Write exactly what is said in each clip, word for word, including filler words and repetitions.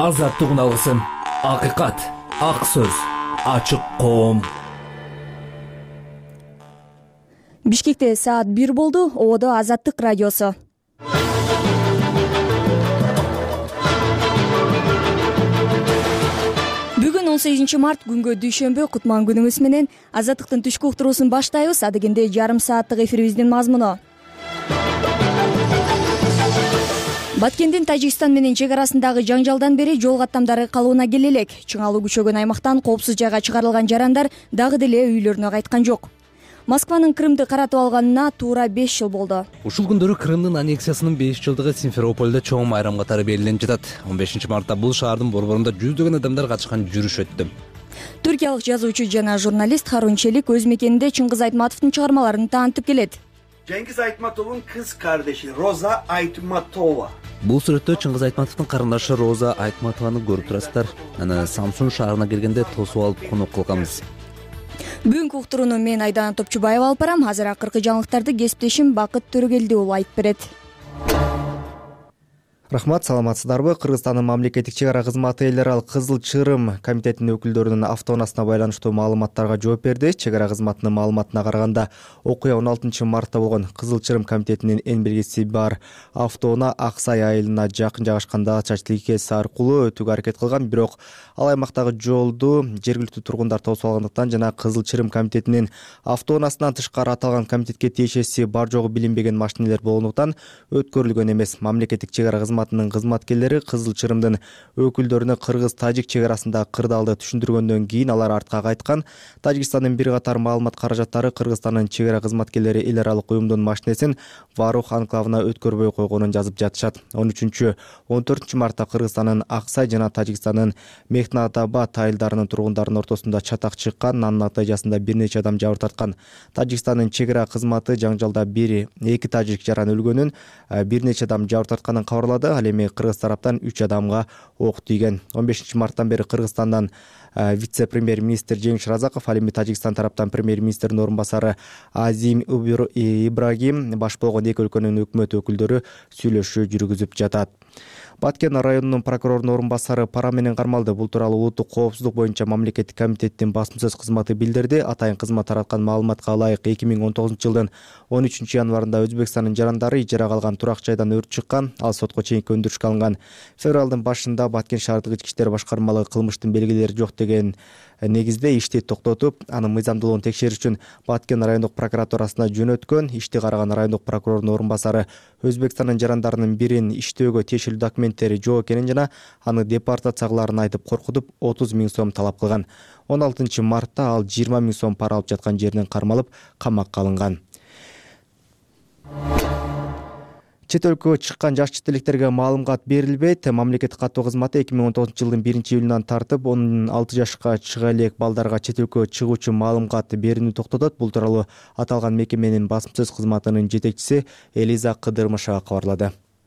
азаттык алгысын, акыйкат, ак сөз, ачык коом. Бишкекте саат бир болду. Ободо Азаттык радиосу. Бүгүн он сегизинчи март күнгө дүйшөмбү, кутман күнүңүз менен Азаттыктын түшкү уктуруусун баштайбыз. Адегенде жарым сааттык эфирибиздин мазмуну. Баткендин Тажикстан менен чек арасындагы жаңжалдан бери жол каттамдары калыбына келе элек. Чыңалуу күчөгөн аймактан коопсуз жайга чыгарылган жарандар дагы деле үйлөрүнө кайткан жок. Москванын Крымды каратып алганына туура беш жыл болду. Ушул күндөрү Крымдын аннексиясынын беш жылдыгы Симферопольдо чоң майрам катары белгиленип жатат. он бешинчи мартта бул шаардын борборунда жүздөгөн адамдар катышкан жүрүш өттү. Түркиялык жазуучу жана журналист Харун Челик өз мекенинде Чыңгыз Айтматовдун чыгармаларын таанытып келет. Cengiz Aytmatov'un kız kardeşi Roza Aytmatova. Бул сүрөттө Чыңгыз Айтматовдун карындашы Роза Айтматованы көрүп турасыздар. Аны Самсун шаарына келгенде тосуп алып конок кылганбыз. Бүгүнкү уктурууну мен Айдана Топчубаева алып барам. Азыр акыркы жаңылыктарды кесиптешим Бакыт Төрөгелди уулу айтып берет. Рахмат, саламатсыздарбы? Кыргызстандын мамлекеттик чек ара кызматы эл аралык Кызыл Чырым комитетинин өкүлдөрүнүн автоунаасына байланыштуу маалыматтарга жооп берди. Чек ара кызматынын маалыматына караганда, окуя он алтынчы мартта болгон. Кызыл Чырым комитетинин эң белгиси бар автоунаа Ак Сай айылына жакын жайгашкан чач тилкеси аркылуу өтүүгө аракет кылган, бирок ал аймактагы жолду жергиликтүү тургундар тосуп алгандыктан жана Кызыл Чырым комитетинин автоунаасынан тышкары аталган комитетке тиешеси бар жогу билинбеген машинелер болгондуктан өткөрүлгөн эмес. Мамлекеттик чек ара кызматынын кызматкерлери Кызыл Чырымдын өкүлдөрүнө кыргыз-тажик чек арасындагы кырдаалды түшүндүргөндөн кийин алар артка кайткан. Тажикстандын бир катар маалымат каражаттары Кыргызстандын чек ара кызматкерлери эл аралык уюмдун машинесин Варух анклавына өткөрбөй койгонун жазып жатышат. он үчүнчү он төртүнчү мартта Кыргызстандын Ак Сай жана Тажикстандын Мехнатабад айылдарынын тургундарынын ортосунда чатак чыккан. Анын натыйжасында бир нече адам жабыр тарткан. Тажикстандын чек ара кызматы жаңжалда бир эки тажик жаран өлгөнүн, бир нече адам жабыр тартканын кабарлады. Ал эми кыргыз тараптан үч адамга ок тийген. он бешинчи марттан бери Кыргызстандан вице-премьер-министр Жеңиш Разаков, ал эми Тажикстан тараптан премьер-министрдин орун басары Азим Ибрагим баш болгон эки өлкөнүн өкмөт өкүлдөрү сүйлөшүү жүргүзүп жатат. Баткен районунун прокурорунун орун басары пара менен кармалды. Бул тууралуу улуттук коопсуздук боюнча мамлекеттик комитеттин басма сөз кызматы билдирди. Атайын кызмат тараткан маалыматка ылайык эки миң он тогузунчу жылдын он үчүнчү январында Өзбекстандын жарандары ижарага алган турак жайдан өрт чыккан. Ал сотко чейинки өндүрүшкө алынган. Февралдын башында Баткен шаардык ички иштер башкармалыгы кылмыштын белгилери жок деген негизде ишти токтотуп, анын мыйзамдуулугун текшериш үчүн Баткен райондук прокуратурасына жөнөткөн. Ишти караган райондук прокурордун орун басары Өзбекстандын жарандарынын бирин иштөөгө тиешелүү документтери жок экенин жана аны депортация кылаарын айтып коркутуп отуз миң сом талап кылган. он алтынчы мартта ал жыйырма миң сом пара алып жаткан жеринен кармалып камакка алынган. Чет өлкөгө чыккан жаш чет электерге маалымат берилбейт. Мамлекеттик каттоо кызматы эки миң он тогузунчу жылдын биринчи июлунан тартып он алты жашка чыга элек балдарга чет өлкөгө чыгуучу маалымат берүүнү токтотот. Бул тууралуу аталган мекеменин басма сөз кызматынын жетекчиси Элиза Кыдырмышева кабарлады.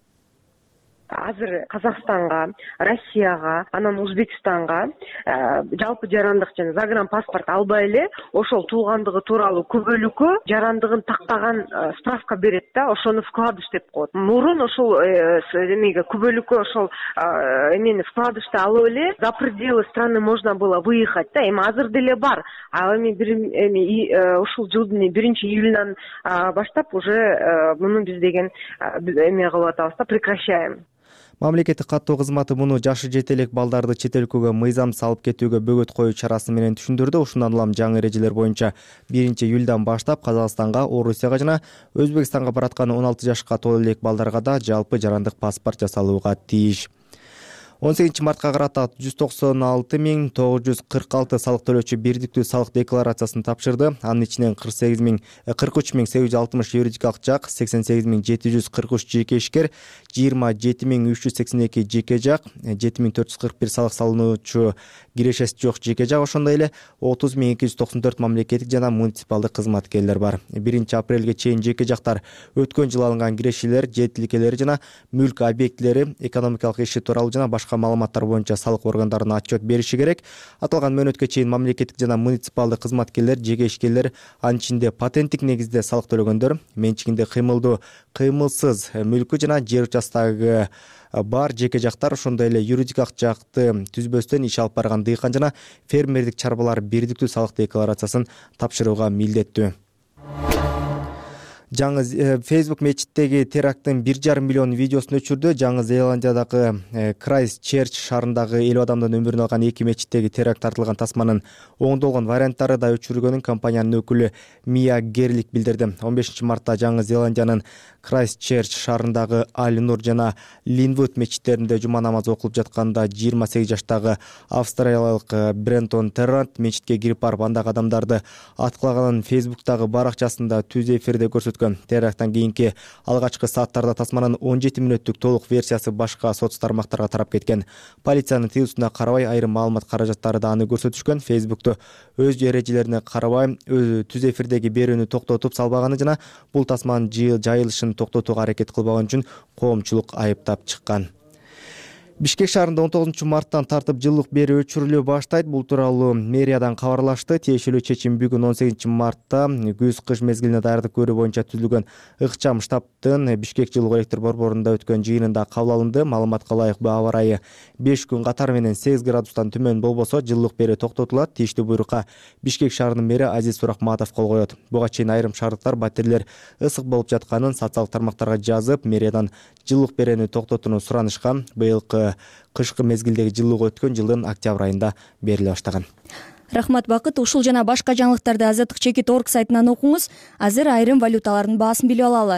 Азыр Казакстанга, Россияга, анан Өзбекстанга жалпы жарандык жана загранпаспорт албай эле ошол туулгандыгы тууралуу күбөлүккө жарандыгын тактаган справка берет да, ошону вкладыш деп коет. Мурун ошол эмеге күбөлүккө ошол эмени вкладышты алып эле за пределы страны можно было выехать да. Эми азыр деле бар. А эми бир эми ушул жылдын биринчи июлунан баштап уже муну биз деген эме кылып атабыз да, прекращаем. Мамлекеттик каттоо кызматы муну жашы жете элек балдарды чет өлкөгө мыйзамсыз алып кетүүгө бөгөт коюу чарасы менен түшүндүрдү. Ушундан улам жаңы эрежелер боюнча биринчи июлдан баштап Казакстанга, Орусияга жана Өзбекстанга бараткан он алты жашка толо элек балдарга да жалпы жарандык паспорт жасалууга тийиш. он сегизинчи мартка карата жүз токсон алты миң тогуз жүз кырк алты салык төлөөчү бирдиктүү салык декларациясын тапшырды. Анын ичинен кырк сегиз миң кырк үч миң сегиз жүз алтымыш юридикалык жак, сексен сегиз миң жети жүз кырк үч жеке ишкер, жыйырма жети миң үч жүз сексен эки жеке жак, жети миң төрт жүз кырк бир салык салынуучу кирешеси жок жеке жак, ошондой эле отуз миң эки жүз токсон төрт мамлекеттик жана муниципалдык кызматкерлер бар. биринчи апрелге чейин жеке жактар өткөн жыл алынган кирешелер, жетиликелери жана мүлк объектилери, экономикалык иши тууралуу жана башка башка маалыматтар боюнча салык органдарына отчет бериши керек. Аталган мөөнөткө чейин мамлекеттик жана муниципалдык кызматкерлер, жеке ишкерлер, анын ичинде патенттик негизде салык төлөгөндөр, менчигинде кыймылдуу, кыймылсыз мүлкү жана жер участогу бар жеке жактар, ошондой эле юридикалык жакты түзбөстөн иш алып барган дыйкан жана фермердик чарбалар бирдиктүү салык декларациясын тапшырууга милдеттүү. Жаңы Facebook мечиттеги теракттын бир жарым миллион видеосун өчүрдү. Жаңы Зеландиядагы Крайстчерч шаарындагы элүү адамдын өмүрүн алган эки мечиттеги теракт тартылган тасманын оңдолгон варианттары да өчүрүлгөнүн компаниянын өкүлү Мия Герлик билдирди. он бешинчи мартта Жаңы Зеландиянын Крайстчерч шаарындагы Аль-Нур жана Линвуд мечиттеринде жума намазы окулуп жатканда жыйырма сегиз жаштагы австралиялык Брентон Террант мечитке кирип барып андагы адамдарды аткылаганын Facebook'тагы баракчасында түз эфирде көрсөткөн. Теракттан кийинки алгачкы сааттарда тасманын он жети мүнөттүк толук версиясы башка соц тармактарга тарап кеткен. Полициянын тыюусуна карабай айрым маалымат каражаттары да аны көрсөтүшкөн. Facebook'ту өз эрежелерине карабай түз эфирдеги берүүнү токтотуп салбаганы жана бул тасманын жайылышын токтотууга аракет кылбаган үчүн коомчулук айыптап чыккан. Бишкек шаарында он тогузунчу марттан тартып жылуулук берүү өчүрүлө баштайт. Бул тууралуу мэриядан кабарлашты. Тиешелүү чечим бүгүн он сегизинчи мартта күз-кыш мезгилине даярдык көрүү боюнча түзүлгөн ыкчам штабтын Бишкек жылуу электр борборунда өткөн жыйынында кабыл алынды. Маалыматка ылайык аба ырайы беш күн катары менен сегиз градустан төмөн болбосо жылуулук берүү токтотулат. Тийиштүү буйрукка Бишкек шаарынын мэри Азиз Суракматов кол коет. Буга чейин айрым шаардыктар батирлер ысык болуп жатканын социалдык тармактарга жазып, мэриядан жылуулук берүүнү токтотууну суранышкан. Быйылкы кышкы мезгилдеги жылуулук өткөн жылдын октябрь айында бериле баштаган. Рахмат Бакыт. Ушул жана башка жаңылыктарды Азаттык чекит точка орг сайтынан окуңуз. Азыр айрым валюталардын баасын билип алалы.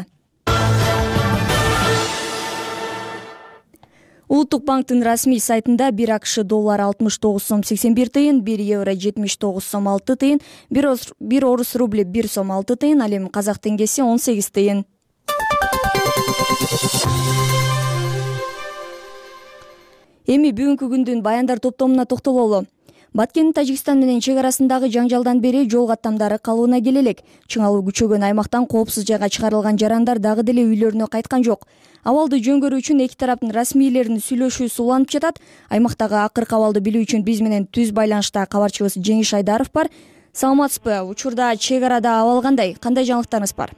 Улуттук банктын расмий сайтында бир АКШ доллары алтымыш тогуз сом сексен бир тыйын, бир евро жетимиш тогуз сом алты тыйын, бир орус рубли бир сом алты тыйын, ал эми казак теңгеси он сегиз тыйын. Эми бүгүнкү күндүн баяндар топтомуна токтололу. Баткендин Тажикстан менен чек арасындагы жаңжалдан бери жол каттамдары калыбына келе элек. Чыңалуу күчөгөн аймактан коопсуз жайга чыгарылган жарандар дагы деле үйлөрүнө кайткан жок. Абалды жөнгөрүү үчүн эки тараптын расмийлеринин сүйлөшүүсү уланып жатат. Аймактагы акыркы абалды билүү үчүн биз менен түз байланышта кабарчыбыз Жеңиш Айдаров бар. Саламатсызбы? Учурда чек арада абал кандай? Кандай жаңылыктарыңыз бар?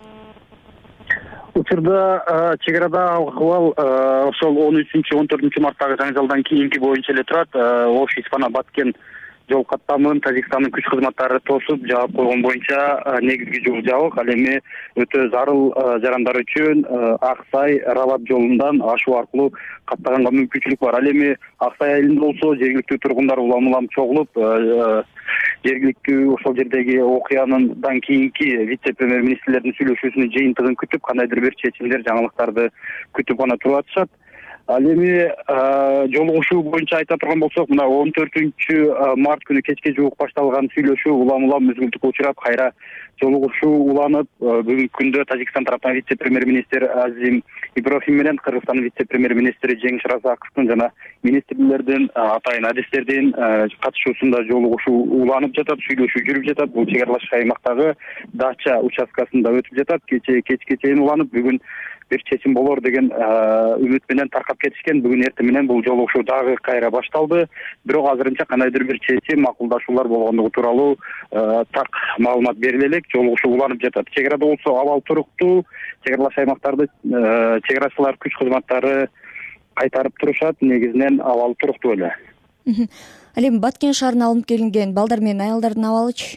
Учурда чек арада абал ошол он үчүнчү он төртүнчү марттагы жаңжалдан кийинки боюнча эле турат. Ош Испана Баткен жол каттамын Тажикстандын күч кызматтары тосуп жаап койгон боюнча негизги жол жабык. Ал эми өтө зарыл жарандар үчүн Аксай Рабат жолундан ашуу аркылуу каттаганга мүмкүнчүлүк бар. Ал эми Аксай айылында болсо жергиликтүү тургундар улам-улам чогулуп, жергиликтүү ошол жердеги окуяндан кийинки вице-премьер-министрлердин сүйлөшүүсүнүн жыйынтыгын күтүп, кандайдыр бир чечимдер, жаңылыктарды күтүп гана туруп атышат. Ал эми жолугушуу боюнча айта турган болсок, мына он төртүнчү март күнү кечке жуук башталган сүйлөшүү улам-улам мүзгүлтүккө учурап, кайра жолугушуу уланып, бүгүнкү күндө Тажикстан тараптан вице-премьер-министр Азим Иброхим менен Кыргызстандын вице-премьер-министри Жеңиш Разаковдун жана министрлердин, атайын адистердин катышуусунда жолугушуу уланып жатат, сүйлөшүү жүрүп жатат. Бул чек аралаш аймактагы Дача участкасында өтүп жатат. Кече кечке чейин уланып, бүгүн бир чечим болор деген үмүт менен таркап кетишкен. Бүгүн эртең менен бул жолугушуу дагы кайра башталды. Бирок азырынча кандайдыр бир чечим, макулдашуулар болгондугу тууралуу так маалымат бериле элек. Жолугушуу уланып жатат. Чек арада болсо абал туруктуу. Чек аралаш аймактарды чек арачылар күч кызматтары кайтарып турушат. Негизинен абал туруктуу эле. Ал эми Баткен шаарына алынып келинген балдар менен аялдардын абалычы?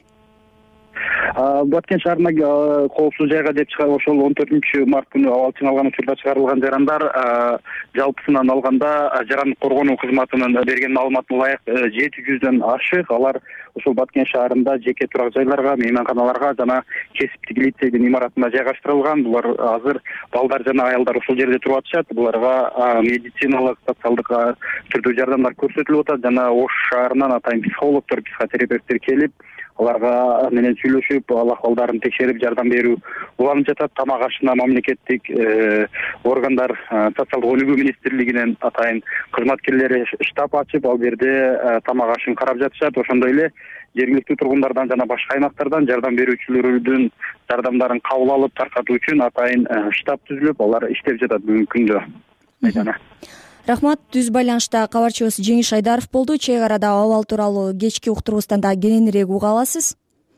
Баткен шаарына коопсуз жайга деп чыгарып, ошол он төртүнчү март күнү абал чыңалган учурда чыгарылган жарандар жалпысынан алганда жарандык коргонуу кызматынын берген маалыматына ылайык жети жүздөн ашык. Алар ошол Баткен шаарында жеке турак жайларга, мейманканаларга жана кесиптик лицейдин имаратына жайгаштырылган. Булар азыр балдар жана аялдар ошол жерде туруп атышат. Буларга медициналык, социалдык түрдүү жардамдар көрсөтүлүп атат жана Ош шаарынан атайын психологдор, психотерапевттер келип, аларга менен сүйлөшүп, ал акыбалдарын текшерип, жардам берүү уланып жатат. Тамак ашына мамлекеттик органдар, социалдык өнүгүү министрлигинин атайын кызматкерлери штаб ачып, ал жерде тамак ашын карап жатышат. Ошондой эле жергиликтүү тургундардан жана башка аймактардан жардам берүүчүлөрдүн жардамдарын кабыл алып таркатуу үчүн атайын штаб түзүлүп, алар иштеп жатат бүгүнкү күндө. Рахмат. Түз байланышта кабарчыбыз Жеңиш Айдаров болду. Чек арада абал тууралуу кечки уктурубуздан да кененирээк уга аласыз.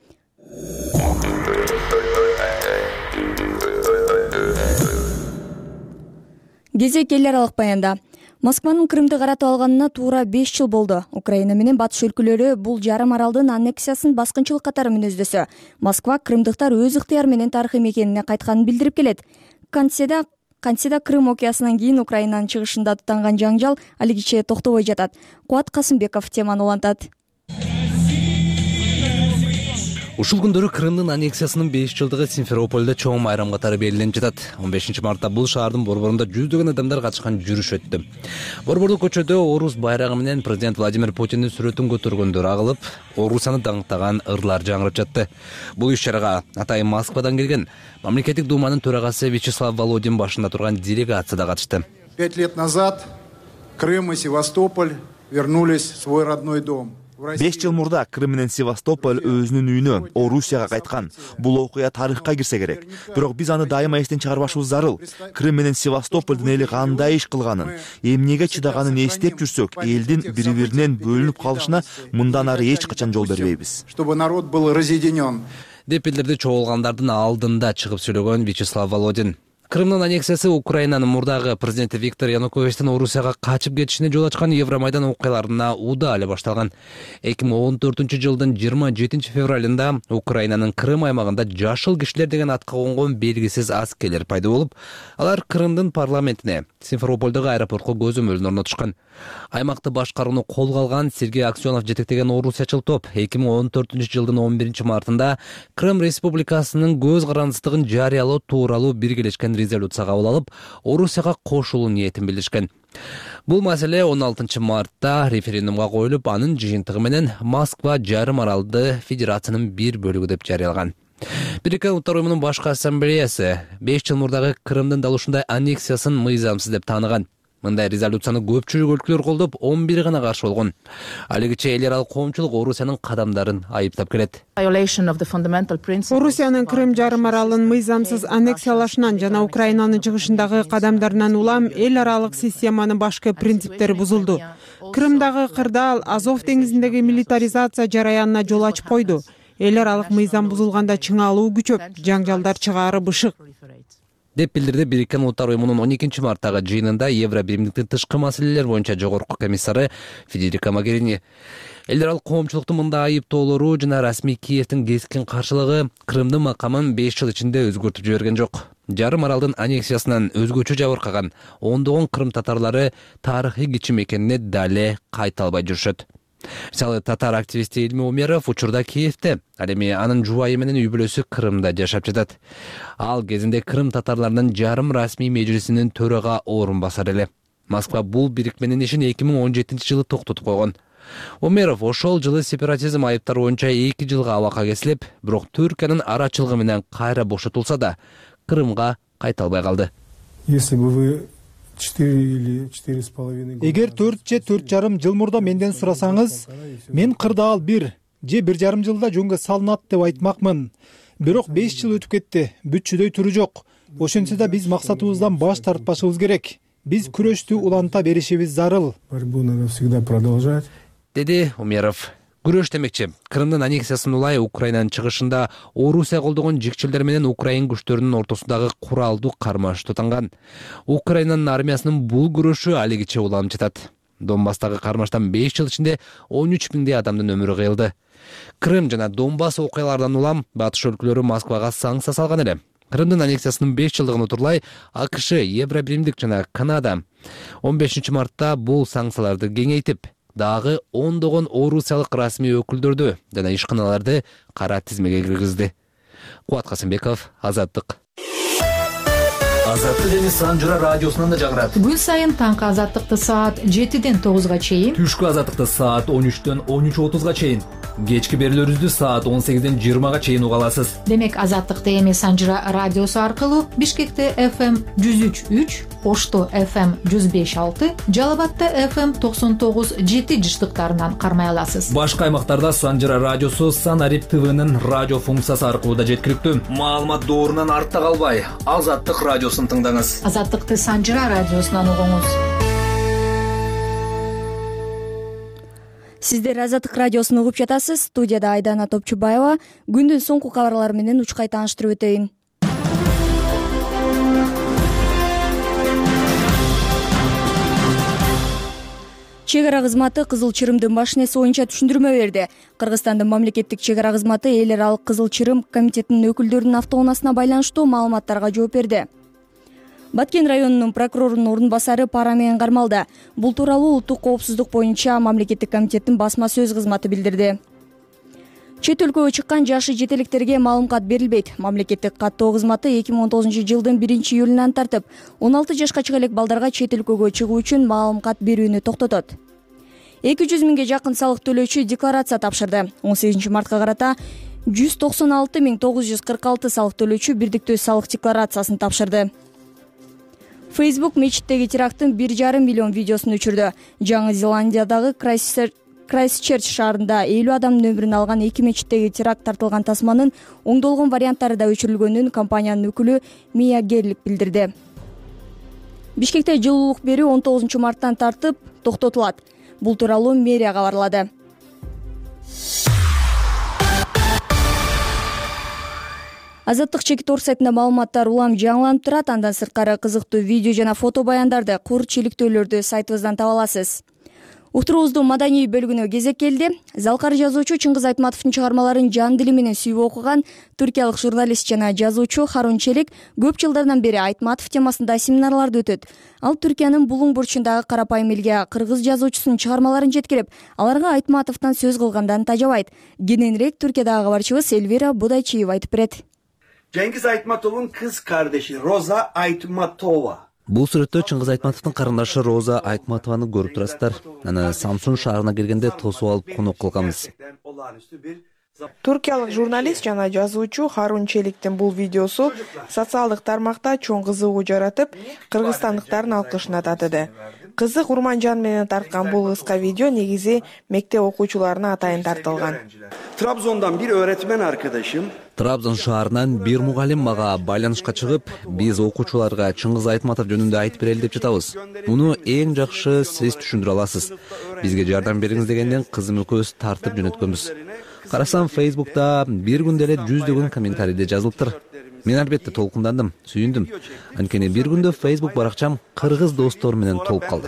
Кезек эл аралык баянда. Москванын Крымды каратып алганына туура беш жыл болду. Украина менен батыш өлкөлөрү бул жарым аралдын аннексиясын баскынчылык катары мүнөздөсө, Москва крымдыктар өз ыктыяры менен тарыхый мекенине кайтканын билдирип келет. Кантседа Кантседа Крым окуясынан кийин Украинанын чыгышында тутанган жаңжал алигиче токтобой жатат. Кубат Касымбеков теманы улантат. Ушул күндөрү Крымдын аннексиясынын беш жылдыгы Симферопольдо чоң майрам катары белгиленип жатат. он бешинчи мартта бул шаардын борборунда жүздөгөн адамдар катышкан жүрүш өттү. Борбордук көчөдө Орус байрагы менен президент Владимир Путиндин сүрөтүн көтөргөндөр агылып, Орусаны даңктаган ырлар жаңырып жатты. Бул иш-чарага атайын Москвадан келген мамлекеттик думанын төрагасы Вячеслав Володин башында турган делегация да катышты. Пять лет назад Крым и Севастополь вернулись в свой родной дом. беш жыл мурда Крым менен Севастополь өзүнүн үйүнө, Орусияга кайткан. Бул окуя тарыхка кирсе керек. Бирок биз аны дайыма эстен чыгарбашыбыз зарыл. Крым менен Севастополдун эли кандай иш кылганын, эмнеге чыдаганын эстеп жүрсөк, элдин бири-биринен бөлүнүп калышына мындан ары эч качан жол бербейбиз. Чтобы народ был разъединен. Деп билдирди чогулгандардын алдында чыгып сүйлөгөн Вячеслав Володин. Крымдын аннексиясы Украинанын мурдагы президенти Виктор Януковичтин Орусияга качып кетишине жол ачкан Евромайдан окуяларына уда эле башталган. эки миң он төртүнчү жылдын жыйырма жетинчи февралында Украинанын Крым аймагында жашыл кишилер деген атка конгон белгисиз аскерлер пайда болуп, алар Крымдын парламентине, Симферопольдогу аэропортко көзөмөлүн орнотушкан. Аймакты башкарууну колго алган Сергей Аксенов жетектеген орусиячыл топ эки миң он төртүнчү жылдын он биринчи мартында Крым Республикасынын көз карандысыздыгын жарыялоо тууралуу биргелешкен резолюция кабыл алып, Орусияга кошулуу ниетин билдиришкен. Бул маселе он алтынчы мартта референдумга коюлуп, анын жыйынтыгы менен Москва жарым аралды федерациянын бир бөлүгү деп жарыялаган. Бириккен Улуттар уюмунун башкы ассамблеясы беш жыл мурдагы Крымдын дал ушундай аннексиясын мыйзамсыз деп тааныган. Мындай резолюцияны көпчүлүк өлкөлөр колдоп, он бир гана каршы болгон. Алигиче эл аралык коомчулук Орусиянын кадамдарын айыптап келет. Орусиянын Крым жарым аралын мыйзамсыз аннексиялашынан жана Украинанын чыгышындагы кадамдарынан улам эл аралык системанын башкы принциптери бузулду. Крымдагы кырдаал Азов деңизиндеги милитаризация жараянына жол ачып койду. Эл аралык мыйзам бузулганда чыңалуу күчөп, жаңжалдар чыгаары бышык. Деп билдирди Бириккен Улуттар уюмунун он экинчи марттагы жыйынында Евробиримдиктин тышкы маселелер боюнча жогорку комиссары Федерика Могерини. Эл аралык коомчулуктун мындай айыптоолору жана расмий Киевдин кескин каршылыгы Крымдын макамын беш жыл ичинде өзгөртүп жиберген жок. Жарым аралдын аннексиясынан өзгөчө жабыркаган ондогон Крым татарлары тарыхый кичи мекенине дале кайта албай жүрүшөт. Мисалы татар активисти Илми Умеров учурда Киевде, ал эми анын жубайы менен үй бүлөсү Крымда жашап жатат. Ал кезинде Крым татарларынын жарым расмий межлисинин төрага орун басар эле. Москва бул бирикменин ишин эки миң он жетинчи жылы токтотуп койгон. Умеров ошол жылы сепаратизм айыптары боюнча эки жылга абакка кесилип, бирок Түркиянын арачылыгы менен кайра бошотулса да, Крымга кайта албай калды. Если бы вы Эгер төрт же төрт жарым жыл мурда менден сурасаңыз, мен кырдаал бир же бир жарым жылда жөнгө салынат деп айтмакмын. Бирок беш жыл өтүп кетти, бүтчүдөй туру жок. Ошентсе да биз максатыбыздан баш тартпашыбыз керек. Биз күрөштү уланта беришибиз зарыл. Борьбу надо всегда продолжать. Деди Умеров. Күрөш демекчи, Крымдын аннексиясын улай Украинанын чыгышында Орусия колдогон жикчилдер менен Украин күчтөрүнүн ортосундагы куралдуу кармаш тутанган. Украинанын армиясынын бул күрөшү алигиче уланып жатат. Донбасстагы кармаштан беш жыл ичинде он үч миңдей адамдын өмүрү кыйылды. Крым жана Донбасс окуялардан улам батыш өлкөлөрү Москвага санкция салган эле. Крымдын аннексиясынын беш жылдыгын утурлай АКШ, Евробиримдик жана Канада он бешинчи мартта бул санкцияларды кеңейтип, дагы ондогон орусиялык расмий өкүлдөрдү жана ишканаларды кара тизмеге киргизди. Кубат Касымбеков, Азаттык. Азаттык эми Санжыра радиосунан да жагырат. Күн сайын таңкы Азаттыкты саат жетиден тогузга чейин, түшкү Азаттыкты саат он үчтөн он үч отузга чейин, кечки берүүлөрүбүздү саат он сегизден жыйырмага чейин уга аласыз. Демек Азаттыкты эми Санжыра радиосу аркылуу Бишкекте эф эм жүз үч үч, Ошто эф эм жүз беш алты, Жалал Абадта эф эм токсон тогуз жети жыштыктарынан кармай аласыз. Башка аймактарда Санжыра радиосу Санарип ТВнын радио функциясы аркылуу да жеткиликтүү. Маалымат доорунан артта калбай, Азаттык радиосун тыңдаңыз. Азаттыкты Санжыра радиосунан угуңуз. Сиздер Азаттык радиосун угуп жатасыз. Студияда Айдана Топчубаева. Күндүн соңку кабарлары менен учкай тааныштырып өтөйүн. Чек ара кызматы Кызыл Чырымдын башнеси боюнча түшүндүрмө берди. Кыргызстандын мамлекеттик чек ара кызматы эл аралык Кызыл Чырым комитетинин өкүлдөрүнүн автоунаасына байланыштуу маалыматтарга жооп берди. Баткен районунун прокурорунун орун басары пара менен кармалды. Бул тууралуу Улуттук коопсуздук боюнча мамлекеттик комитеттин басма сөз кызматы билдирди. Чет өлкөгө чыккан жашы жетеликтерге маалым кат берилбейт. Мамлекеттик каттоо кызматы эки миң он тогузунчу жылдын биринчи июлунан тартып, он алты жашка чыга элек балдарга чет өлкөгө чыгуу үчүн маалым кат берүүнү токтотот. эки жүз миңге жакын салык төлөөчү декларация тапшырды. он сегизинчи мартка карата жүз токсон алты миң тогуз жүз кырк алты салык төлөөчү бирдиктүү салык декларациясын тапшырды. Facebook мечиттеги теракттын бир жарым миллион видеосун өчүрдү. Жаңы Зеландиядагы Крайстчерч шаарында элүү адамдын өмүрүн алган эки мечиттеги теракт тартылган тасманын оңдолгон варианттары да өчүрүлгөнүн компаниянын өкүлү Мия Герлик билдирди. Бишкекте жылуулук берүү он тогузунчу марттан тартып токтотулат. Бул тууралуу мэрия кабарлады. Азаттык чекитор сайтында маалыматтар улам жаңыланып турат. Андан сырткары кызыктуу видео жана фото баяндарды, кур чиликтөөлөрдү сайтыбыздан таба аласыз. Уктуруубуздун маданий бөлүгүнө кезек келди. Залкар жазуучу Чыңгыз Айтматовдун чыгармаларын жан дили менен сүйүп окуган түркиялык журналист жана жазуучу Харун Челик көп жылдардан бери Айтматов темасында семинарларды өтөт. Ал Түркиянын булуң бурчундагы карапайым элге кыргыз жазуучусунун чыгармаларын жеткирип, аларга Айтматовдон сөз кылгандан тажабайт. Кененирээк Түркиядагы кабарчыбыз Эльвира Будайчиева айтып берет. Cengiz Aytmatov'un kız kardeşi Roza Aytmatova. Бул сүрөттө Чыңгыз Айтматовдун карындашы Роза Айтматованы көрүп турасыздар. Аны Самсун шаарына келгенде тосуп алып конок кылганбыз. Туркиялык журналист жана жазуучу Харун Челиктин бул видеосу социалдык тармакта чоң кызыгуу жаратып, кыргызстандыктардын алкышына татыды. Кызык урманжан менен тарткан бул кыска видео негизи мектеп окуучуларына атайын тартылган. Trabzon'dan bir öğretmen arkadaşım Трабзон шаарынан бир мугалим мага байланышка чыгып, биз окуучуларга Чыңгыз Айтматов жөнүндө айтып берели деп жатабыз. Муну эң жакшы сиз түшүндүрө аласыз. Бизге жардам бериңиз дегенден кызым экөөбүз тартып жөнөткөнбүз. Карасам Facebook'та бир күндө эле жүздөгөн комментарийде жазылыптыр. Мен албетте толкундандым, сүйүндүм. Анткени бир күндө Facebook баракчам кыргыз достор менен толуп калды.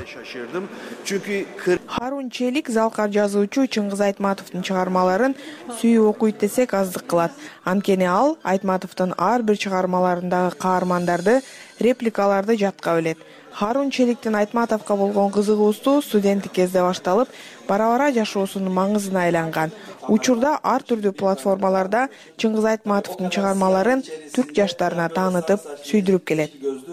Харун Челик залкар жазуучу Чыңгыз Айтматовдун чыгармаларын сүйүп окуйт десек аздык кылат. Анткени ал Айтматовдун ар бир чыгармаларындагы каармандарды, репликаларды жатка билет. Харун Челиктин Айтматовго болгон кызыгуусу студенттик кезде башталып, бара-бара жашоосунун маңызына айланган. Учурда ар түрдүү платформаларда Чыңгыз Айтматовдун чыгармаларын түрк жаштарына таанытып, сүйдүрүп келет.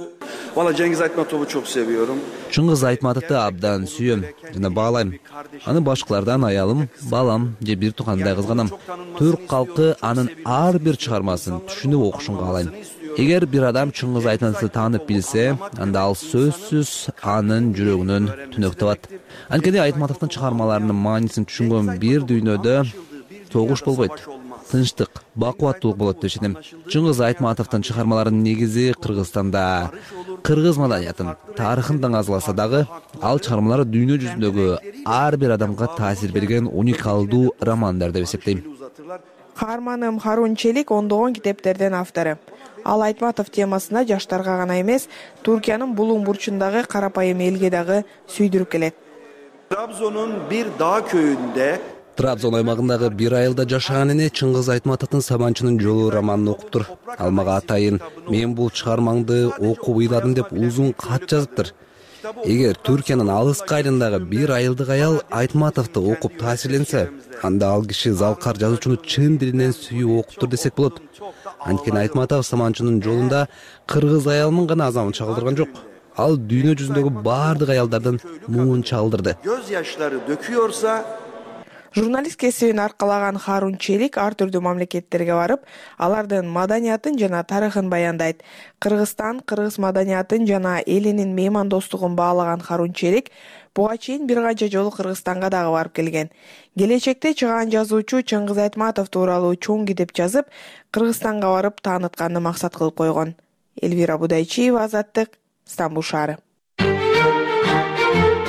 Valla Cengiz Aytmatov'u çok seviyorum. Чыңгыз Айтматовду абдан сүйөм жана баалайм. Аны башкалардан аялым, балам же бир туугандай кызганам. Түрк калкы анын ар бир чыгармасын түшүнүп окушун каалайм. Эгер бир адам Чыңгыз Айтматовду таанып билсе, анда ал сөзсүз анын жүрөгүнөн түнөк табат. Анткени Айтматовдун чыгармаларынын маанисин түшүнгөн бир дүйнөдө согуш болбойт. Тынчтык, бакубаттуулук болот деп ишенем. Чыңгыз Айтматовдун чыгармаларынын негизи Кыргызстанда кыргыз маданиятын, тарыхын даңазаласа дагы, ал чыгармалары дүйнө жүзүндөгү ар бир адамга таасир берген уникалдуу романдар деп эсептейм. Каарманым Харун Челик ондогон китептердин автору. Ал Айтматов темасына жаштарга гана эмес, Түркиянын булуң бурчундагы карапайым элге дагы сүйдүрүп келет. Trabzon'un bir dağ köyünde Трабзон аймагындагы бир айылда жашаган эне Чыңгыз Айтматовдун Сабанчынын жолу романын окуптур. Ал мага атайын, мен бул чыгармаңды окуп ыйладым деп узун кат жазыптыр. Эгер Түркиянын алыскы айылындагы бир айылдык аял Айтматовду окуп таасирленсе, анда ал киши залкар жазуучуну чын дилинен сүйүп окуптур десек болот. Анткени Айтматов Саманчынын жолунда кыргыз аялынын гана азабын чагылдырган жок. Ал дүйнө жүзүндөгү баардык аялдардын муун чагылдырды. Göz yaşları döküyorsa Журналист кесибин аркалаган Харун Челик ар түрдүү мамлекеттерге барып, алардын маданиятын жана тарыхын баяндайт. Кыргызстан, кыргыз маданиятын жана элинин меймандостугун баалаган Харун Челик буга чейин бир канча жолу Кыргызстанга дагы барып келген. Келечекте чыган жазуучу Чыңгыз Айтматов тууралуу чоң китеп жазып, Кыргызстанга барып таанытканды максат кылып койгон. Эльвира Будайчиева, Азаттык, Стамбул шаары.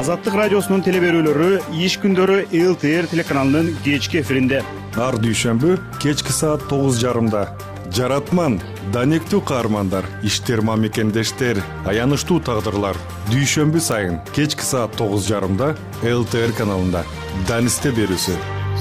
Азаттык радиосунун теле берүүлөрү иш күндөрү эл ти эр телеканалынын кечки эфиринде. Ар дүйшөмбү кечки саат тогуз жарымда. Жаратман, данектүү каармандар, иштер мамекендештер, аянычтуу тагдырлар. Дүйшөмбү сайын кечки саат тогуз жарымда эл ти эр каналында. Данисте берүүсү.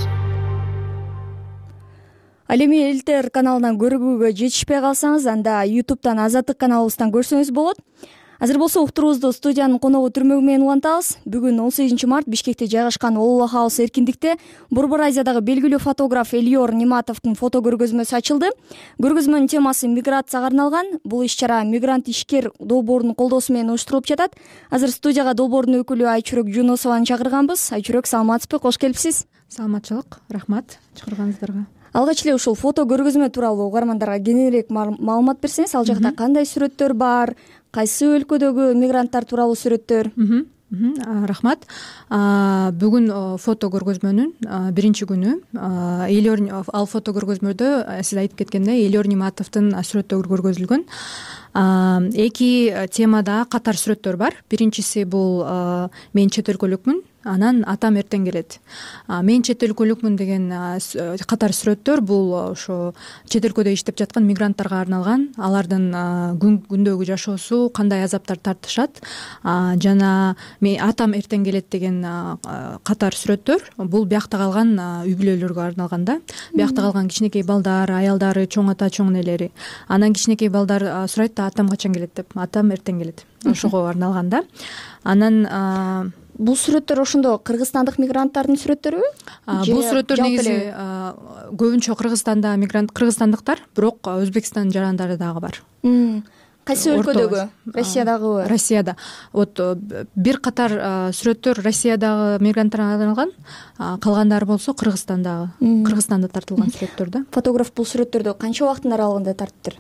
Ал эми эл ти эр каналынан көрүүгө жетишпей калсаңыз, анда ютубтан Азаттык каналыбыздан көрсөңүз болот. Азыр болсо уктуруубузду студиянын коногу түрмөгү менен улантабыз. Бүгүн он сегизинчи март Бишкекте жайгашкан Олула Хаус эркиндикте Борбор Азиядагы белгилүү фотограф Элиор Ниматовдун фото көргөзмөсү ачылды. Көргөзмөнүн темасы миграцияга арналган. Бул иш-чара мигрант ишкер долбоорунун колдоосу менен уюштурулуп жатат. Азыр студияга долбоордун өкүлү Айчүрөк Жунусованы чакырганбыз. Айчүрөк, саламатсызбы? Кош келипсиз. Саламатчылык, рахмат чакырганыңыздарга. Алгач эле ушул фото көргөзмө тууралуу угармандарга кененирээк маалымат берсеңиз, ал жакта кандай сүрөттөр бар, кайсы өлкөдөгү мигранттар тууралуу сүрөттөр? Рахмат. Бүгүн фото көргөзмөнүн биринчи күнү. Элиор ал фото көргөзмөдө сиз айтып кеткендей Элиор Ниматовдун сүрөттөрү көргөзүлгөн. Эки темада катар сүрөттөр бар. Биринчиси бул мен чет өлкөлүкмүн, анан атам эртең келет. Мен чет өлкөлүкмүн деген катар сүрөттөр бул ошо чет өлкөдө иштеп жаткан мигранттарга арналган. Алардын күндөгү жашоосу, кандай азаптар тартышат жана мен атам эртең келет деген катар сүрөттөр бул биякта калган үй бүлөлөргө арналган да. Биякта калган кичинекей балдар, аялдары, чоң ата, чоң энелери. Анан кичинекей балдар сурайт да, атам качан келет деп. Атам эртең келет. Ошого арналган да. Анан бул сүрөттөр ошондо кыргызстандык мигранттардын сүрөттөрүбү? Бул сүрөттөр негизи көбүнчө Кыргызстанда мигрант кыргызстандыктар, бирок Өзбекстан жарандары дагы бар. Кайсы өлкөдөгү? Россиядагыбы? Россияда. Вот бир катар сүрөттөр Россиядагы мигранттарга арналган, калгандары болсо Кыргызстандагы, Кыргызстанда тартылган сүрөттөр да. Фотограф бул сүрөттөрдү канча убакыттын аралыгында тартыптыр?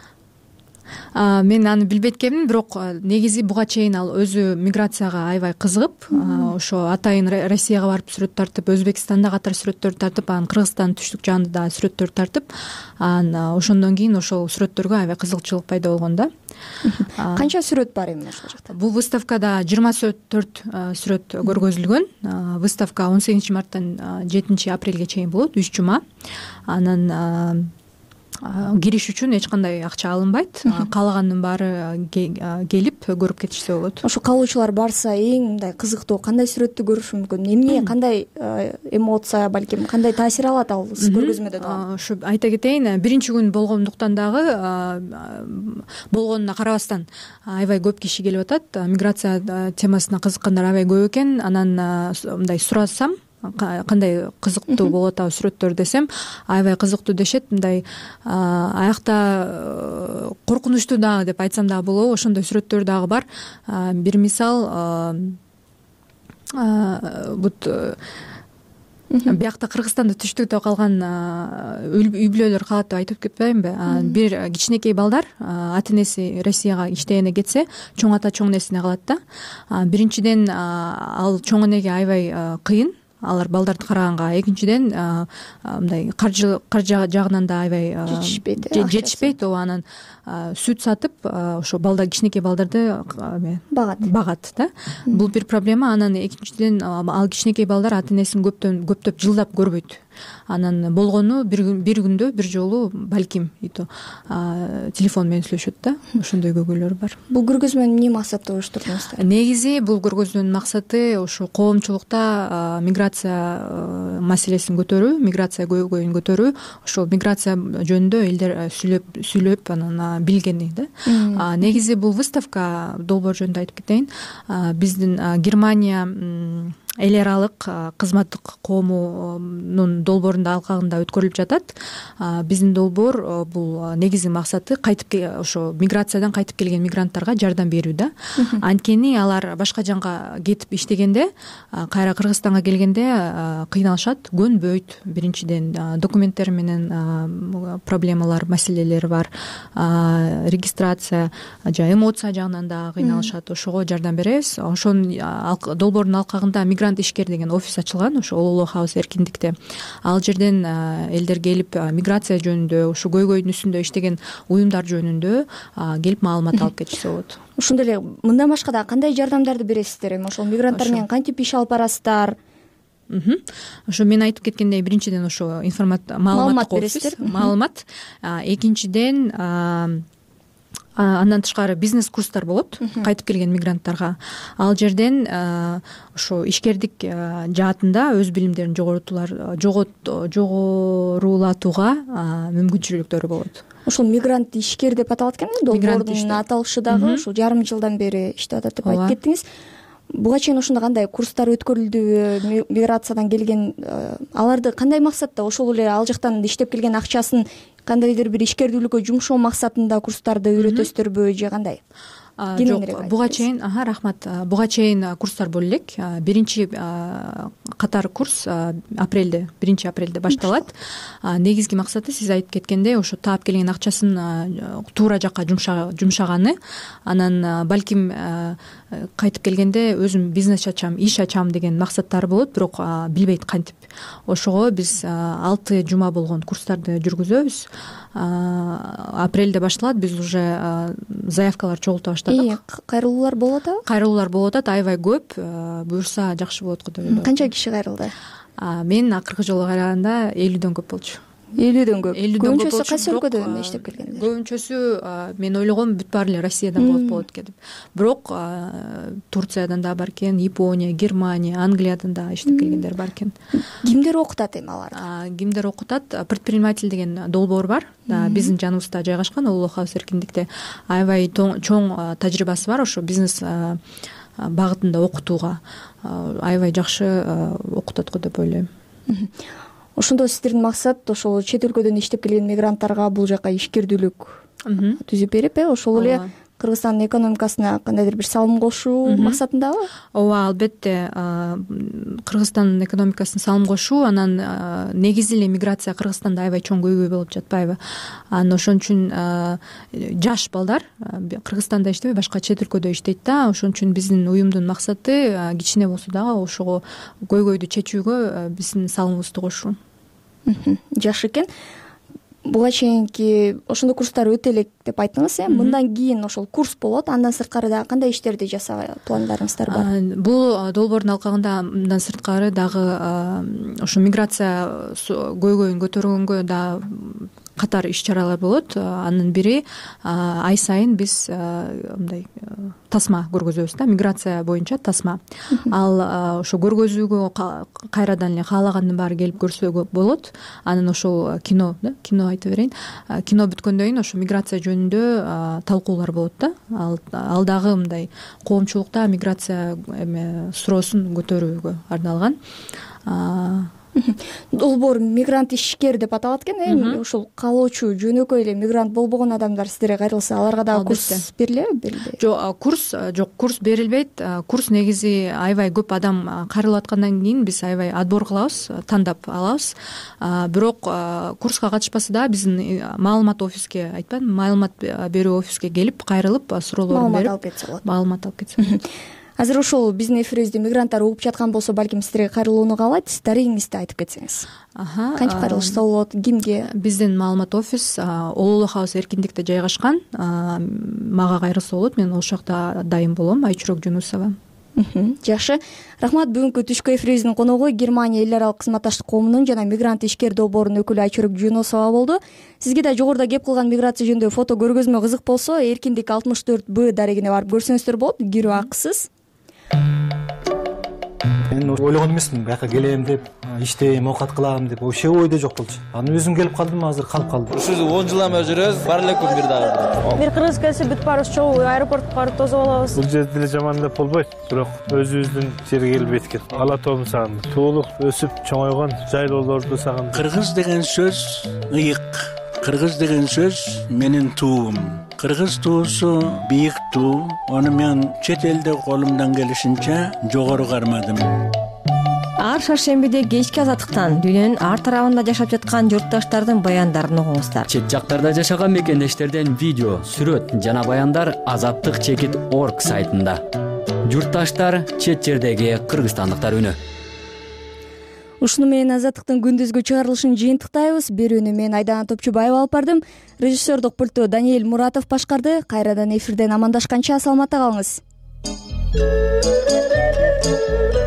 Мен аны билбейт экенмин, бирок негизи буга чейин ал өзү миграцияга аябай кызыгып, ошо атайын Россияга барып сүрөт тартып, Өзбекстанда катар сүрөттөр тартып, анан Кыргызстандын түштүк жагында да сүрөттөр тартып, анан ошондон кийин ошол сүрөттөргө аябай кызыгычылык пайда болгон да. Канча сүрөт бар эми ошол жакта? Бул выставкада жыйырма төрт сүрөт көргөзүлгөн. Выставка он сегизинчи марттан жетинчи апрелге чейин болот, үч жума. Анан кириш үчүн эч кандай акча алынбайт. Каалагандын баары келип көрүп кетишсе болот. Ошо калуучулар барса эң мындай кызыктуу кандай сүрөттү көрүшү мүмкүн? Эмне, кандай эмоция, балким кандай таасир алат ал көргөзмөдөн? Ошо айта кетейин, биринчи күн болгондуктан дагы болгонуна карабастан аябай көп киши келип атат. Миграция темасына кызыккандар аябай көп экен. Анан мындай сурасам, кандай кызыктуу болуп атабы сүрөттөр десем, аябай кызыктуу дешет. Мындай аякта коркунучтуу дагы деп айтсам дагы болобу, ошондой сүрөттөр дагы бар. Бир мисал, бут биякта Кыргызстанда түштүктө калган үй бүлөлөр калат деп айтып кетпейминби? Бир кичинекей балдар ата энеси Россияга иштегени кетсе, чоң ата чоң энесине калат да. Биринчиден ал чоң энеге аябай кыйын, алар балдарды караганга. Экинчиден мындай каржы каржы жагынан да аябай жетишпейт. Жетишпейт, ооба. Анан сүт сатып ошо балдар, кичинекей балдарды багат. Багат да. Бул бир проблема. Анан экинчиден ал кичинекей балдар ата энесин көптөн көптөп жылдап көрбөйт. Анан болгону бир күндө бир жолу балким ито телефон менен сүйлөшөт да. Ошондой көйгөйлөр бар. Бул көргөзмөнү эмне максатта уюштурдуңуздар? Негизи бул көргөзмөнүн максаты ошо коомчулукта миграция маселесин көтөрүү, миграция көйгөйүн көтөрүү, ошо миграция жөнүндө элдер сүйлөп сүйлөп анан билгени да. Негизи бул выставка долбоор жөнүндө айтып кетейин. Биздин Германия эл аралык кызматтык коомунун долбоорунда алкагында өткөрүлүп жатат. Биздин долбоор бул негизи максаты кайтып ошо миграциядан кайтып келген мигранттарга жардам берүү да. Анткени алар башка жанга кетип иштегенде, кайра Кыргызстанга келгенде кыйналышат, көнбөйт. Биринчиден документтер менен проблемалар, маселелер бар. Регистрация, жа эмоция жагынан да кыйналышат. Ошого жардам беребиз. Ошонун долбоордун алкагында мигрант ишкер деген офис ачылган ошо Улуулук хаус эркиндикте. Ал жерден элдер келип миграция жөнүндө, ушу көйгөйдүн үстүндө иштеген уюмдар жөнүндө келип маалымат алып кетишсе болот. Ошондой эле мындан башка да кандай жардамдарды бересиздер? Эми ошол мигранттар менен кантип иш алып барасыздар? Ошо мен айтып кеткендей, биринчиден ошо маалымат бересиздер, маалымат. Экинчиден андан тышкары бизнес курстар болот кайтып келген мигранттарга. Ал жерден ошо ишкердик жаатында өз билимдерин жогорутуулар жогорулатууга мүмкүнчүлүктөрү болот. Ошол мигрант ишкер деп аталат экен, долбоордун аталышы дагы ушул жарым жылдан бери иштеп атат деп айтып кеттиңиз. Буга чейин ошондо кандай курстар өткөрүлдүбү? Миграциядан келген аларды кандай максатта, ошол эле ал жактан иштеп келген акчасын кандайдыр бир ишкердүүлүккө жумшоо максатында курстарды үйрөтөсүздөрбү же кандай? Жок, буга чейин, ага, рахмат. Буга чейин курстар боло элек. Биринчи катар курс апрелде, биринчи апрелде башталат. Негизги максаты сиз айтып кеткендей, ошо таап келген акчасын туура жакка жумшаганы, анан балким кайтып келгенде өзүм бизнес ачам, иш ачам деген максаттары болот, бирок билбейт кантип. Ошого биз алты жума болгон курстарды жүргүзөбүз. Апрелде башталат, биз уже заявкалар чогулта баштадык. Кайрылуулар болуп атабы? Кайрылуулар болуп атат, аябай көп. Буюрса жакшы болот го деп ойлойм. Канча киши кайрылды? Мен акыркы жолу кайраганда элүүдөн көп болчу. элүүдөн көп. Көбүнчөсү кайсы өлкөдөн иштеп келгендер? Көбүнчөсү мен ойлогом бүт баары эле Россиядан болот болот деп. Бирок Турциядан да бар экен, Япония, Германия, Англиядан да иштеп келгендер бар экен. Кимдер окутат эми аларды? Кимдер окутат? Предприниматель деген долбоор бар. Биздин жаныбызда жайгашкан Улуулук хаус эркиндикте. Аябай чоң тажрыйбасы бар ошо бизнес багытында окутууга. Аябай жакшы окутат го деп ойлойм. Ошондо сиздердин максат ошол чет өлкөдөн иштеп келген мигранттарга бул жака ишкердүүлүк түзүп берип, э ошол эле Кыргызстандын экономикасына кандайдыр бир салым кошуу максатындабы? Ооба, албетте. Кыргызстандын экономикасына салым кошуу, анан негизи эле миграция Кыргызстанда аябай чоң көйгөй болуп жатпайбы? Анан ошон үчүн жаш балдар Кыргызстанда иштебей башка чет өлкөдө иштейт да. Ошон үчүн биздин уюмдун максаты кичине болсо дагы ошого көйгөйдү чечүүгө биздин салымыбызды кошуу. Жакшы экен. Буга чейинки ошондой курстар өтө элек деп айттыңыз, э? Мындан кийин ошол курс болот, андан сырткары дагы кандай иштерди жасага пландарыңыздар бар? Бул долбоордун алкагында мындан сырткары дагы ошо миграция көйгөйүн көтөргөнгө да катар иш-чаралар болот. Анын бири ай сайын биз мындай тасма көргөзөбүз да, миграция боюнча тасма. Ал ошо көргөзүүгө кайрадан эле каалагандын баары келип көрсө болот. Анан ошол кино, да, кино айтып берейин. Кино бүткөндөн кийин ошо миграция жөнүндө талкуулар болот да. Ал дагы мындай коомчулукта миграция эме суроосун көтөрүүгө арналган. Долбоор мигрант ишкер деп аталат экен, э? Ошол калоочу жөнөкөй эле мигрант болбогон адамдар сиздерге кайрылса, аларга дагы курс берилеби, берилбейби? Жок, курс жок, курс берилбейт. Курс негизи аябай көп адам кайрылып аткандан кийин биз аябай отбор кылабыз, тандап алабыз. Бирок курска катышпаса да биздин маалымат офиске, айтпадымбы, маалымат берүү офиске келип кайрылып суроолорун берип маалымат алып кетсе болот. Маалымат алып кетсе. Азыр ошол биздин эфирибизди мигранттар угуп жаткан болсо, балким сиздерге кайрылууну каалайт, дарегиңизди айтып кетсеңиз. Кантип кайрылышса болот, кимге? Биздин маалымат офис Улуулук хаус эркиндикте жайгашкан. Мага кайрылса болот, мен ошол жакта дайым болом, Айчүрөк Жунусова. Жакшы. Рахмат. Бүгүнкү түшкү эфирибиздин коногу Германия эл аралык кызматташтык коомунун жана мигрант ишкер долбоорунун өкүлү Айчүрөк Жунусова болду. Сизге да жогоруда кеп кылган миграция жөнүндө фото көргөзмө кызык болсо, Эркиндик алтымыш төрт Б дарегине барып көрсөңүздөр болот. Кирүү акысыз. Мен ойлогон эмесмин, бияка келем деп, иштейм, оокат кылам деп, вообще ойдо жок болчу. Анан өзүм келип калдым, азыр калып калдым. Ушул он жылдан бери жүрөбүз, бар эле күн бир дагы. Бир кыргыз келсе бүт баарыбыз чогуу аэропортко барып тосуп алабыз. Бул жерде деле жаман деп болбойт, бирок өзүбүздүн жерге келип эткен. Ала тоомду сагындым. Туулуп, өсүп, чоңойгон жайлоолорду сагындым. Кыргыз деген сөз ыйык. Кыргыз деген сөз менин туум. Кыргыз туусу бийик туу. Аны мен чет элде колумдан келишинче жогору кармадым. Ар шаршембиде кечки азаттыктан дүйнөнүн ар тарабында жашап жаткан журтташтардын баяндарын угуңуздар. Чет жактарда жашаган мекендештерден видео, сүрөт жана баяндар азаттык чекит точка орг сайтында. журтташтар, чет жердеги кыргызстандыктар үнү. Ушуну менен Азаттыктын күндүзгү чыгарылышын жыйынтыктайбыз. Берүүнү мен Айдана Топчубаева алып бардым. Режиссердук пультту Даниэль Муратов башкарды. Кайрадан эфирден амандашканча саламатта калыңыз.